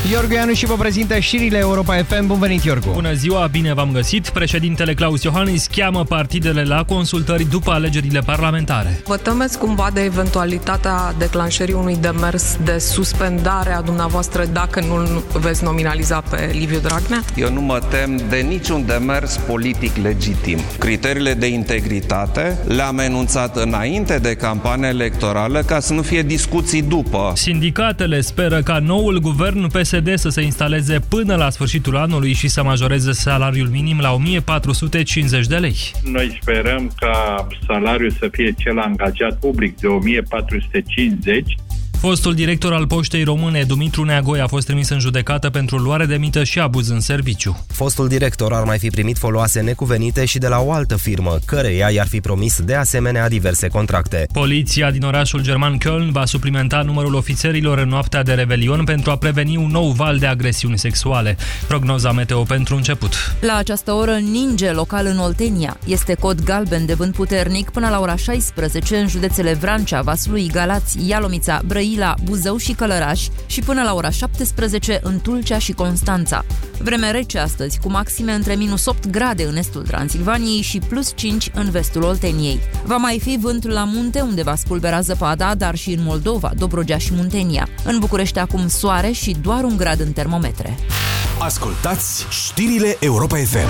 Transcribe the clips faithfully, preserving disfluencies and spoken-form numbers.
Iorgu Ianu și vă prezintă știrile Europa F M. Bun venit, Iorgu! Bună ziua, bine v-am găsit! Președintele Claus Iohannis cheamă partidele la consultări după alegerile parlamentare. Vă temeți cumva de eventualitatea declanșării unui demers de suspendare a dumneavoastră dacă nu veți nominaliza pe Liviu Dragnea? Eu nu mă tem de niciun demers politic legitim. Criteriile de integritate le-am enunțat înainte de campania electorală ca să nu fie discuții după. Sindicatele speră ca noul guvern P S D să se instaleze până la sfârșitul anului și să majoreze salariul minim la o mie patru sute cincizeci de lei. Noi sperăm ca salariul să fie cel angajat public de o mie patru sute cincizeci. Fostul director al Poștei Române, Dumitru Neagoe, a fost trimis în judecată pentru luare de mită și abuz în serviciu. Fostul director ar mai fi primit foloase necuvenite și de la o altă firmă, căreia i-ar fi promis de asemenea diverse contracte. Poliția din orașul german Köln va suplimenta numărul ofițerilor în noaptea de Revelion pentru a preveni un nou val de agresiuni sexuale. Prognoza meteo pentru început. La această oră ninge local în Oltenia. Este cod galben de vânt puternic până la ora șaisprezece în județele Vrancea, Vaslui, Galați, Ialomița, Brăila, Buzău și Călăraș și până la ora șaptesprezece în Tulcea și Constanța. Vreme rece astăzi, cu maxime între minus opt grade în estul Transilvaniei și plus cinci în vestul Olteniei. Va mai fi vânt la munte, unde va spulbera zăpada, dar și în Moldova, Dobrogea și Muntenia. În București acum soare și doar un grad în termometre. Ascultați știrile Europa F M.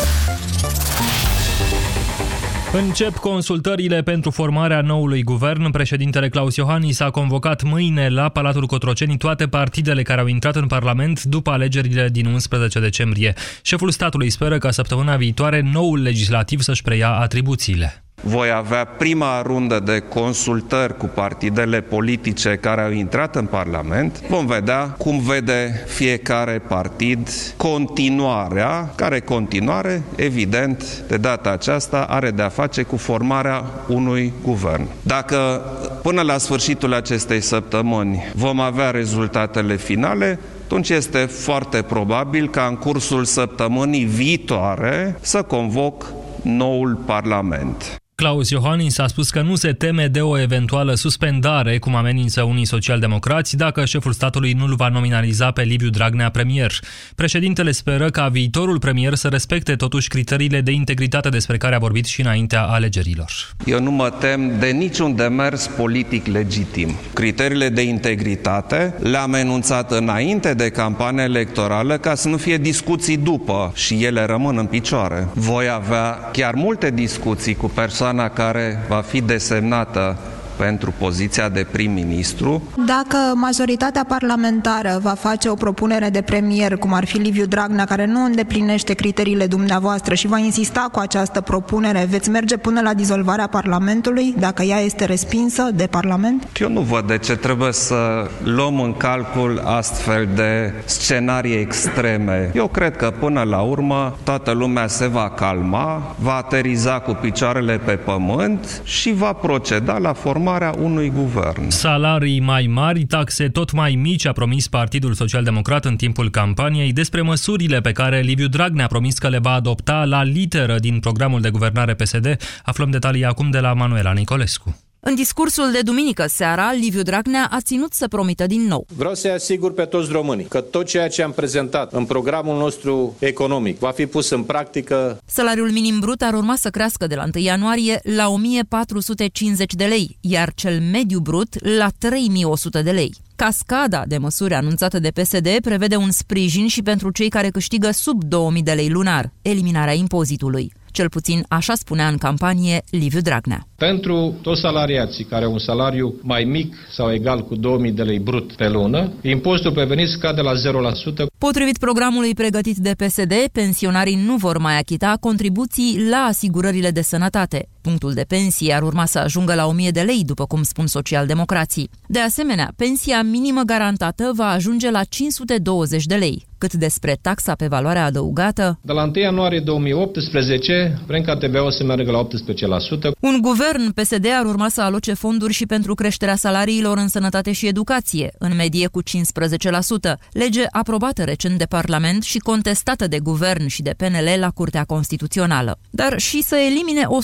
Încep consultările pentru formarea noului guvern. Președintele Claus Iohannis a convocat mâine la Palatul Cotroceni toate partidele care au intrat în Parlament după alegerile din unsprezece decembrie. Șeful statului speră ca săptămâna viitoare noul legislativ să-și preia atribuțiile. Voi avea prima rundă de consultări cu partidele politice care au intrat în Parlament. Vom vedea cum vede fiecare partid continuarea, care continuare, evident, de data aceasta are de-a face cu formarea unui guvern. Dacă până la sfârșitul acestei săptămâni vom avea rezultatele finale, atunci este foarte probabil ca în cursul săptămânii viitoare să convoc noul Parlament. Claus Iohannis a spus că nu se teme de o eventuală suspendare, cum amenință unii socialdemocrați, dacă șeful statului nu-l va nominaliza pe Liviu Dragnea premier. Președintele speră ca viitorul premier să respecte totuși criteriile de integritate despre care a vorbit și înaintea alegerilor. Eu nu mă tem de niciun demers politic legitim. Criteriile de integritate le-am enunțat înainte de campania electorală ca să nu fie discuții după și ele rămân în picioare. Voi avea chiar multe discuții cu persoane care va fi desemnată pentru poziția de prim-ministru. Dacă majoritatea parlamentară va face o propunere de premier, cum ar fi Liviu Dragnea, care nu îndeplinește criteriile dumneavoastră și va insista cu această propunere, veți merge până la dizolvarea Parlamentului, dacă ea este respinsă de Parlament? Eu nu văd de ce trebuie să luăm în calcul astfel de scenarii extreme. Eu cred că până la urmă toată lumea se va calma, va ateriza cu picioarele pe pământ și va proceda la formarea unui guvern. Salarii mai mari, taxe tot mai mici, a promis Partidul Social-Democrat în timpul campaniei. Despre măsurile pe care Liviu Dragnea a promis că le va adopta la literă din programul de guvernare P S D, aflăm detalii acum de la Manuela Nicolescu. În discursul de duminică seara, Liviu Dragnea a ținut să promită din nou. Vreau să-i asigur pe toți românii că tot ceea ce am prezentat în programul nostru economic va fi pus în practică. Salariul minim brut ar urma să crească de la întâi ianuarie la o mie patru sute cincizeci de lei, iar cel mediu brut la trei mii o sută de lei. Cascada de măsuri anunțată de P S D prevede un sprijin și pentru cei care câștigă sub două mii de lei lunar, eliminarea impozitului. Cel puțin așa spunea în campanie Liviu Dragnea. Pentru toți salariații care au un salariu mai mic sau egal cu două mii de lei brut pe lună, impozitul pe venit scade la zero la sută. Potrivit programului pregătit de P S D, pensionarii nu vor mai achita contribuții la asigurările de sănătate. Punctul de pensie ar urma să ajungă la o mie de lei, după cum spun socialdemocrații. De asemenea, pensia minimă garantată va ajunge la cinci sute douăzeci de lei. Cât despre taxa pe valoare adăugată, de la întâi ianuarie două mii optsprezece vrem ca T V A-ul să meargă la optsprezece la sută. Un guvern P S D ar urma să aloce fonduri și pentru creșterea salariilor în sănătate și educație, în medie cu cincisprezece la sută, lege aprobată recent de Parlament și contestată de guvern și de P N L la Curtea Constituțională. Dar și să elimine o sută douăzeci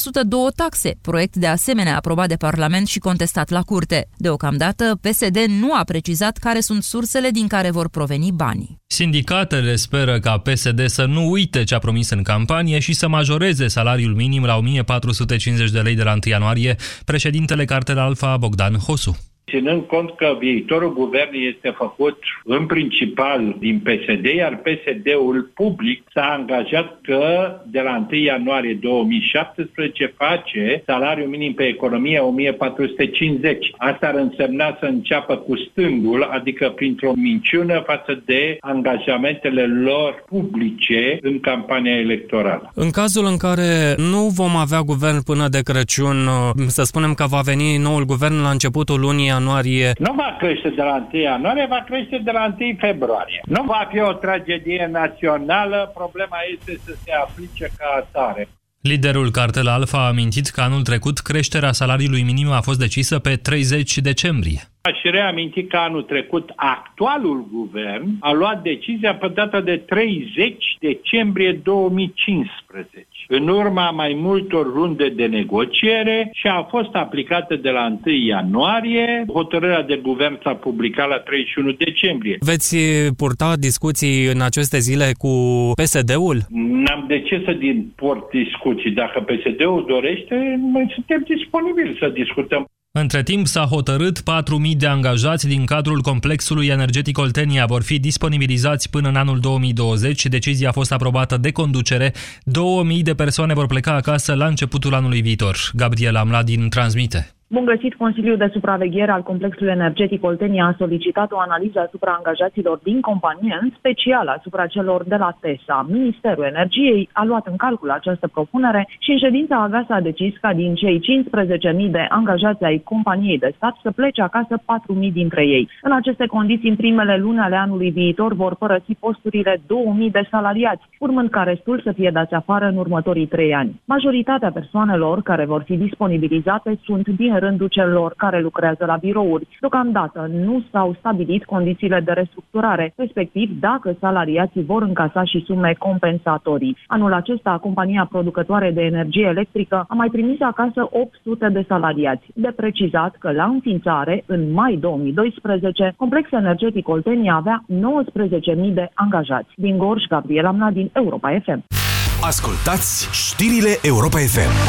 două taxe, proiect de asemenea aprobat de Parlament și contestat la curte. Deocamdată, P S D nu a precizat care sunt sursele din care vor proveni banii. Sindicatele speră ca P S D să nu uite ce a promis în campanie și să majoreze salariul minim la o mie patru sute cincizeci de lei de la întâi ianuarie, președintele Cartel Alpha Bogdan Hosu. Ținând cont că viitorul guvern este făcut în principal din P S D, iar P S D-ul public s-a angajat că de la întâi ianuarie două mii șaptesprezece face salariul minim pe economie o mie patru sute cincizeci. Asta ar însemna să înceapă cu stângul, adică printr-o minciună față de angajamentele lor publice în campania electorală. În cazul în care nu vom avea guvern până de Crăciun, să spunem că va veni noul guvern la începutul lunii ianuarie. Nu va crește de la întâi ianuarie, va crește de la întâi februarie. Nu va fi o tragedie națională, problema este să se aplice ca atare. Liderul Cartel Alpha a amintit că anul trecut creșterea salariului minim a fost decisă pe treizeci decembrie. Aș reaminti că anul trecut actualul guvern a luat decizia pe data de treizeci decembrie două mii cincisprezece. În urma mai multor runde de negociere și a fost aplicată de la întâi ianuarie. Hotărârea de guvern s-a publicat la treizeci și unu decembrie. Veți purta discuții în aceste zile cu P S D-ul? N-am de ce să port discuții. Dacă P S D-ul dorește, noi suntem disponibili să discutăm. Între timp s-a hotărât patru mii de angajați din cadrul complexului energetic Oltenia vor fi disponibilizați până în anul două mii douăzeci. Decizia a fost aprobată de conducere. două mii de persoane vor pleca acasă la începutul anului viitor. Gabriela Mladin transmite. Bun găsit, Consiliul de Supraveghere al Complexului Energetic Oltenia a solicitat o analiză asupra angajaților din companie, în special asupra celor de la TESA. Ministerul Energiei a luat în calcul această propunere și în ședința aveasă a decis ca din cei cincisprezece mii de angajați ai companiei de stat să plece acasă patru mii dintre ei. În aceste condiții, în primele luni ale anului viitor vor părăsi posturile două mii de salariați, urmând ca restul să fie dați afară în următorii trei ani. Majoritatea persoanelor care vor fi disponibilizate sunt din rândul celor care lucrează la birouri. Deocamdată nu s-au stabilit condițiile de restructurare, respectiv dacă salariații vor încasa și sume compensatorii. Anul acesta, compania producătoare de energie electrică a mai trimis acasă opt sute de salariați. De precizat că la înființare, în mai două mii doisprezece, Complexul Energetic Oltenia avea nouăsprezece mii de angajați. Din Gorj, Gabriela Mladin, Europa F M. Ascultați știrile Europa F M.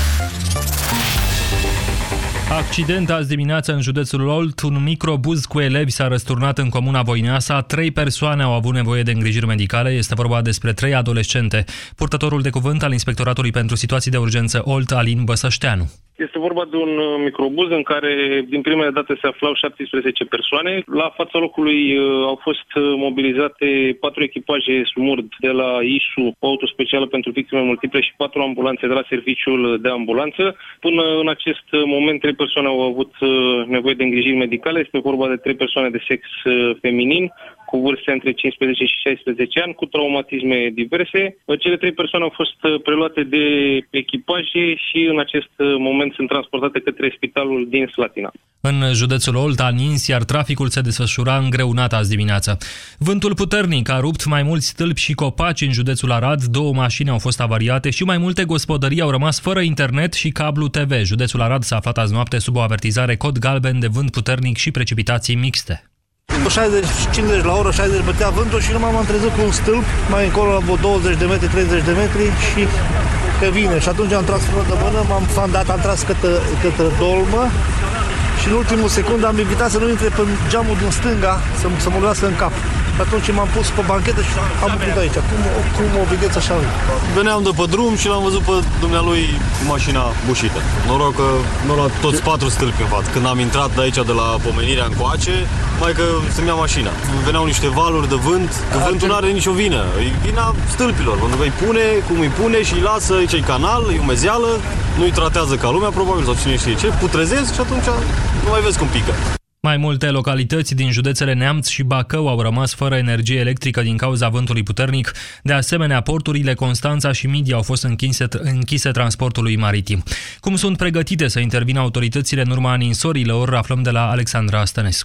Accident azi dimineață în județul Olt. Un microbuz cu elevi s-a răsturnat în comuna Voineasa. Trei persoane au avut nevoie de îngrijiri medicale. Este vorba despre trei adolescente. Purtătorul de cuvânt al Inspectoratului pentru Situații de Urgență Olt, Alin Băsășteanu. Este vorba de un microbuz în care, din primele date, se aflau șaptesprezece persoane. La fața locului uh, au fost mobilizate patru echipaje SMURD de la I S U, o auto specială pentru victime multiple, și patru ambulanțe de la serviciul de ambulanță. Până în acest moment, trei persoane au avut uh, nevoie de îngrijiri medicale. Este vorba de trei persoane de sex uh, feminin, cu vârste între cincisprezece și șaisprezece ani, cu traumatisme diverse. Cele trei persoane au fost preluate de echipaje și în acest moment sunt transportate către spitalul din Slatina. În județul Olt a nins, iar traficul se desfășura îngreunat azi dimineață. Vântul puternic a rupt mai mulți stâlpi și copaci în județul Arad, două mașini au fost avariate și mai multe gospodării au rămas fără internet și cablu T V. Județul Arad s-a aflat azi noapte sub o avertizare cod galben de vânt puternic și precipitații mixte. șaizeci cincizeci la oră, șaizeci bătea vântul și numai m-am trezit cu un stâlp, mai încolo la vreo douăzeci de metri, treizeci de metri și că vine. Și atunci am tras frână de mână, m-am fandat, am tras către, către dolmă și în ultimul secund am evitat să nu intre pe geamul din stânga, să, să mă luească în cap. Și atunci m-am pus pe banchetă și am bucut aici. Cum, cum o vedeți așa? Veneam de pe drum și l-am văzut pe dumnealui cu mașina bușită. Noroc că nu luat toți patru stâlpi în față. Când am intrat de aici, de la pomenirea încoace, mai că să-mi ia mașina. Veneau niște valuri de vânt, că vântul nu are nicio vină. E vina stâlpilor, pentru că îi pune, cum îi pune și îi lasă, aici e canal, e umezeală, nu-i tratează ca lumea, probabil, sau cine știe ce, putrezesc și atunci nu mai vezi cum pică. Mai multe localități din județele Neamț și Bacău au rămas fără energie electrică din cauza vântului puternic. De asemenea, porturile Constanța și Midia au fost închise, închise transportului maritim. Cum sunt pregătite să intervină autoritățile în urma ninsorilor, aflăm de la Alexandra Stănescu.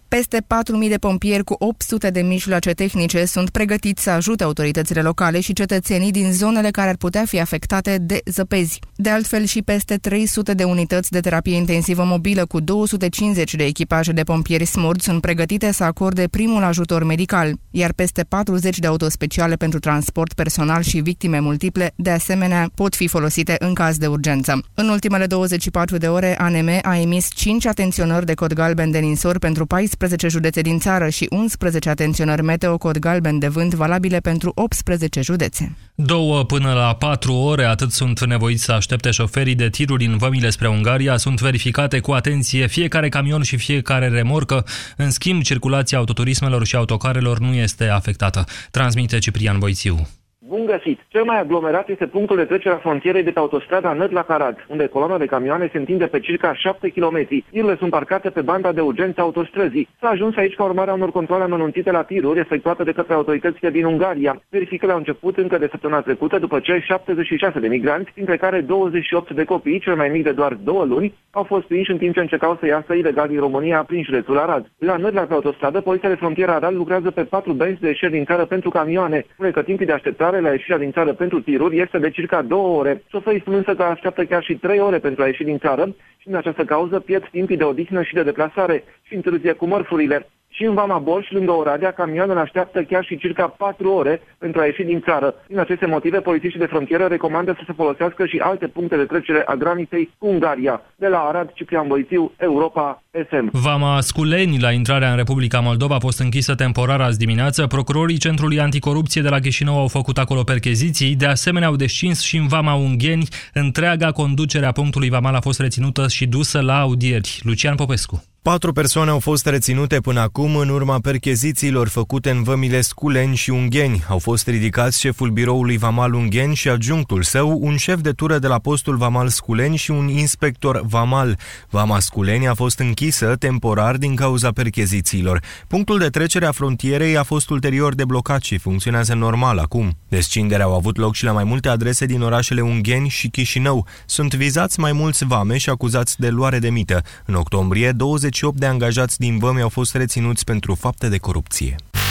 Peste patru mii de pompieri cu opt sute de mijloace tehnice sunt pregătiți să ajute autoritățile locale și cetățenii din zonele care ar putea fi afectate de zăpezi. De altfel, și peste trei sute de unități de terapie intensivă mobilă cu două sute cincizeci de echipaje de pompieri SMURD sunt pregătite să acorde primul ajutor medical, iar peste patruzeci de autospeciale pentru transport personal și victime multiple, de asemenea, pot fi folosite în caz de urgență. În ultimele douăzeci și patru de ore, A N M a emis cinci atenționări de cod galben de ninsori pentru paisprezece județe din țară și unsprezece atenționări meteo cod galben de vânt valabile pentru optsprezece județe. Două până la patru ore, atât sunt nevoiți să aștepte șoferii de tiruri în vămile spre Ungaria. Sunt verificate cu atenție fiecare camion și fiecare remorcă. În schimb, circulația autoturismelor și autocarelor nu este afectată. Transmite Ciprian Boițiu. Bun găsit! Cel mai aglomerat este punctul de trecere a frontierei de pe autostrada Nădlac-Arad, unde coloana de camioane se întinde pe circa șapte kilometri. Tirurile sunt parcate pe banda de urgență autostrăzii. S-a ajuns aici ca urmare a unor controale amănunțite la tiruri efectuate de către autoritățile din Ungaria. Verificările au început încă de săptămâna trecută, după ce șaptezeci și șase de migranți, dintre care douăzeci și opt de copii, cel mai mic de doar două luni, au fost prinși în timp ce încercau să iasă ilegal din România prin județul Arad. La Nădlac, pe autostradă, poliția de frontieră Arad lucrează pe patru benzi de ieșiri din țară pentru camioane, spune că timpul de așteptare la ieșirea din țară pentru tiruri este de circa două ore. Șoferii spun însă că așteaptă chiar și trei ore pentru a ieși din țară și din această cauză pierd timpii de odihnă și de deplasare și întârzie cu mărfurile. Și în Vama Borș, lângă Oradea, camioanele așteaptă chiar și circa patru ore pentru a ieși din țară. Din aceste motive, polițiștii de frontieră recomandă să se folosească și alte puncte de trecere a graniței cu Ungaria. De la Arad, Ciprian Boițiu, Europa F M. Vama Sculeni, la intrarea în Republica Moldova, a fost închisă temporar azi dimineață. Procurorii Centrului Anticorupție de la Chișinău au făcut acolo percheziții. De asemenea, au descins și în Vama Ungheni. Întreaga conducere a punctului vamal a fost reținută și dusă la audieri. Lucian Popescu. Patru persoane au fost reținute până acum în urma perchezițiilor făcute în vămile Sculeni și Ungheni. Au fost ridicați șeful biroului vamal Ungheni și adjunctul său, un șef de tură de la postul vamal Sculeni și un inspector vamal. Vama Sculeni a fost închisă temporar din cauza perchezițiilor. Punctul de trecere a frontierei a fost ulterior deblocat și funcționează normal acum. Descinderea au avut loc și la mai multe adrese din orașele Ungheni și Chișinău. Sunt vizați mai mulți vameși acuzați de luare de mită. În octombrie, douăzeci și opt de angajați din vămi au fost reținuți pentru fapte de corupție.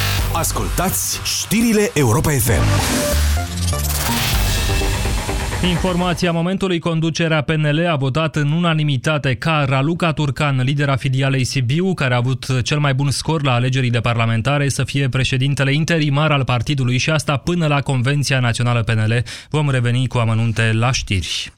Ascultați știrile Europa F M. Informația momentului: conducerea P N L a votat în unanimitate ca Raluca Turcan, lidera filialei Sibiu, care a avut cel mai bun scor la alegerile parlamentare, să fie președintele interimar al partidului, și asta până la Convenția Națională P N L. Vom reveni cu amănunte la știri.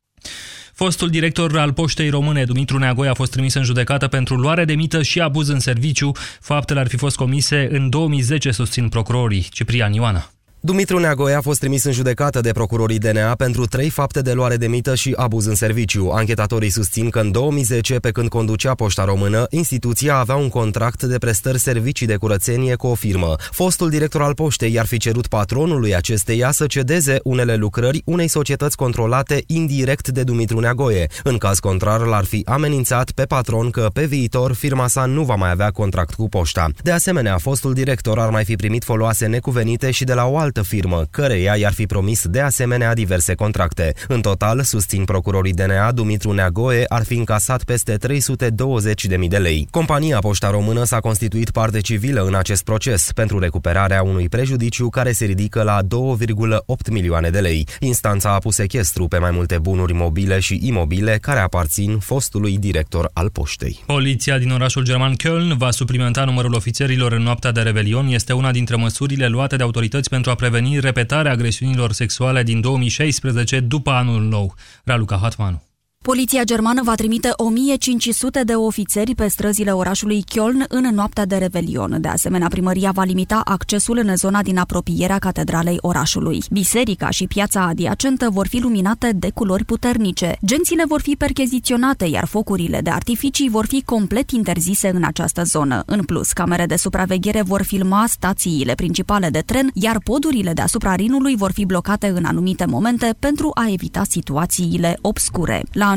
Fostul director al Poștei Române, Dumitru Neagoe, a fost trimis în judecată pentru luare de mită și abuz în serviciu. Faptele ar fi fost comise în două mii zece, susțin procurorii. Ciprian Ioana. Dumitru Neagoe a fost trimis în judecată de procurorii D N A pentru trei fapte de luare de mită și abuz în serviciu. Anchetatorii susțin că în două mii zece, pe când conducea Poșta Română, instituția avea un contract de prestări servicii de curățenie cu o firmă. Fostul director al Poștei i-ar fi cerut patronului acesteia să cedeze unele lucrări unei societăți controlate indirect de Dumitru Neagoe. În caz contrar, l-ar fi amenințat pe patron că pe viitor firma sa nu va mai avea contract cu Poșta. De asemenea, fostul director ar mai fi primit foloase necuvenite și de la o altă firmă, căreia i-ar fi promis de asemenea diverse contracte. În total, susțin procurorii D N A, Dumitru Neagoe ar fi încasat peste trei sute douăzeci de mii de lei. Compania Poșta Română s-a constituit parte civilă în acest proces pentru recuperarea unui prejudiciu care se ridică la două virgulă opt milioane de lei. Instanța a pus sechestru pe mai multe bunuri mobile și imobile care aparțin fostului director al Poștei. Poliția din orașul german Köln va suplimenta numărul ofițerilor în noaptea de Revelion. Este una dintre măsurile luate de autorități pentru a preveni repetarea agresiunilor sexuale din două mii șaisprezece după anul nou. Raluca Hatmanu. Poliția germană va trimite o mie cinci sute de ofițeri pe străzile orașului Köln în noaptea de Revelion. De asemenea, primăria va limita accesul în zona din apropierea catedralei orașului. Biserica și piața adiacentă vor fi luminate de culori puternice. Gențile vor fi percheziționate, iar focurile de artificii vor fi complet interzise în această zonă. În plus, camere de supraveghere vor filma stațiile principale de tren, iar podurile deasupra Rinului vor fi blocate în anumite momente pentru a evita situațiile obscure. La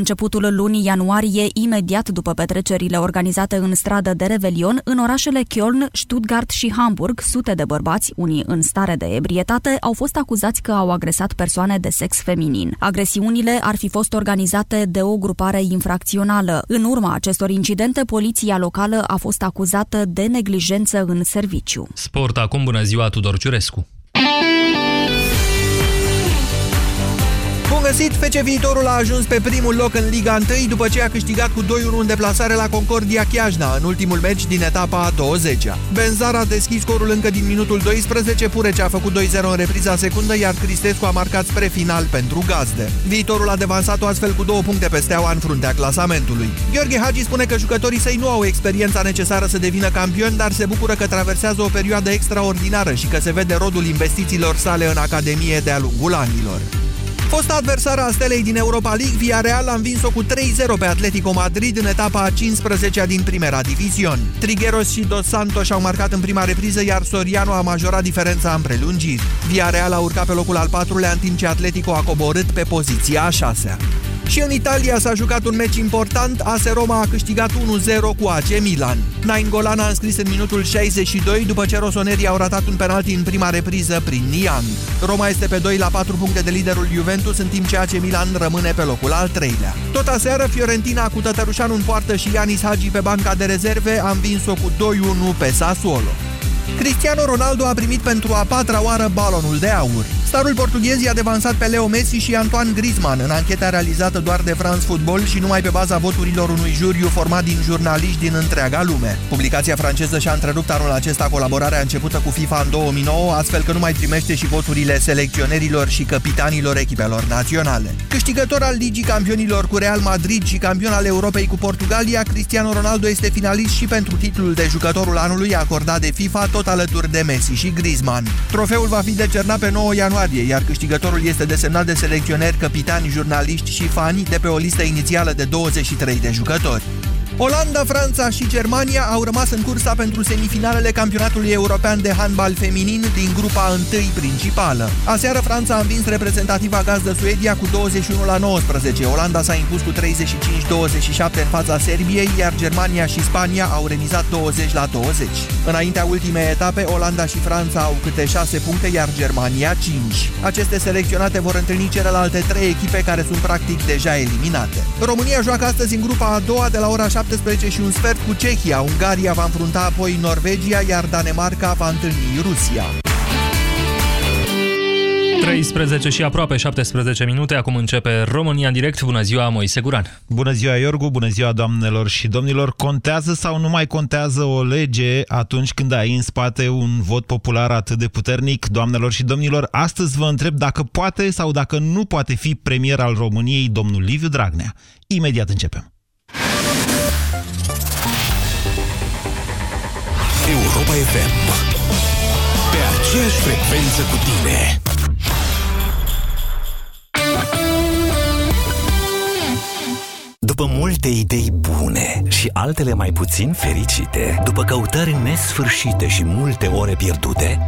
începutul lunii ianuarie, imediat după petrecerile organizate în stradă de Revelion, în orașele Köln, Stuttgart și Hamburg, sute de bărbați, unii în stare de ebrietate, au fost acuzați că au agresat persoane de sex feminin. Agresiunile ar fi fost organizate de o grupare infracțională. În urma acestor incidente, poliția locală a fost acuzată de neglijență în serviciu. Sport acum, bună ziua, Tudor Ciurescu. Bun găsit! F C Viitorul a ajuns pe primul loc în Liga unu după ce a câștigat cu doi unu în deplasare la Concordia Chiajna, în ultimul meci din etapa a douăzecea. Benzar a deschis scorul încă din minutul doisprezece, Purece a făcut doi zero în repriza secundă, iar Cristescu a marcat spre final pentru gazde. Viitorul a devansat-o astfel cu două puncte pe Steaua în fruntea clasamentului. Gheorghe Hagi spune că jucătorii săi nu au experiența necesară să devină campioni, dar se bucură că traversează o perioadă extraordinară și că se vede rodul investițiilor sale în academie de-a lungul anilor. Fosta adversară a Stelei din Europa League, Villarreal a învins-o cu trei zero pe Atletico Madrid în etapa a cinsprezecea din Primera División. Trigueros și Dos Santos au marcat în prima repriză, iar Soriano a majorat diferența în prelungiri. Villarreal a urcat pe locul al patrulea, în timp ce Atletico a coborât pe poziția a șasea. Și în Italia s-a jucat un meci important, A S Roma a câștigat unu zero cu A C Milan. Nainggolan a înscris în minutul șaizeci și doi după ce rosonerii au ratat un penalti în prima repriză prin Niang. Roma este pe doi la patru puncte de liderul Juventus, în timp ce A C Milan rămâne pe locul al treilea. Tot aseară, Fiorentina cu Tătărușanu în poartă și Ianis Hagi pe banca de rezerve a învins-o cu doi unu pe Sassuolo. Cristiano Ronaldo a primit pentru a patra oară balonul de aur. Starul portughez i-a devansat pe Leo Messi și Antoine Griezmann în ancheta realizată doar de France Football și numai pe baza voturilor unui juriu format din jurnaliști din întreaga lume. Publicația franceză și-a întrerupt anul acesta colaborarea începută cu FIFA în două mii nouă, astfel că nu mai primește și voturile selecționerilor și capitanilor echipelor naționale. Câștigător al Ligii Campionilor cu Real Madrid și campion al Europei cu Portugalia, Cristiano Ronaldo este finalist și pentru titlul de jucătorul anului acordat de FIFA, tot alături de Messi și Griezmann. Trofeul va fi decernat pe nouă ianuarie, iar câștigătorul este desemnat de selecționeri, capitani, jurnaliști și fani de pe o listă inițială de douăzeci și trei de jucători. Olanda, Franța și Germania au rămas în cursa pentru semifinalele campionatului european de handbal feminin din grupa unu principală. Aseară Franța a învins reprezentativa gazdă Suedia cu douăzeci și unu la nouăsprezece. Olanda s-a impus cu treizeci și cinci douăzeci și șapte în fața Serbiei, iar Germania și Spania au remizat douăzeci la douăzeci. Înaintea ultimei etape, Olanda și Franța au câte șase puncte, iar Germania cinci. Aceste selecționate vor întâlni celelalte trei echipe care sunt practic deja eliminate. România joacă astăzi în grupa a doua de la ora șaptesprezece și un sfert cu Cehia. Ungaria va înfrunta apoi Norvegia, iar Danemarca va întâlni Rusia. treisprezece și aproape șaptesprezece minute, acum începe România în direct. Bună ziua, Moise Guran. Bună ziua, Iorgu, bună ziua, doamnelor și domnilor. Contează sau nu mai contează o lege atunci când ai în spate un vot popular atât de puternic? Doamnelor și domnilor, astăzi vă întreb dacă poate sau dacă nu poate fi premier al României domnul Liviu Dragnea. Imediat începem. Europa F M, pe aceeași frecvență cu tine. După multe idei bune și altele mai puțin fericite, după căutări nesfârșite și multe ore pierdute,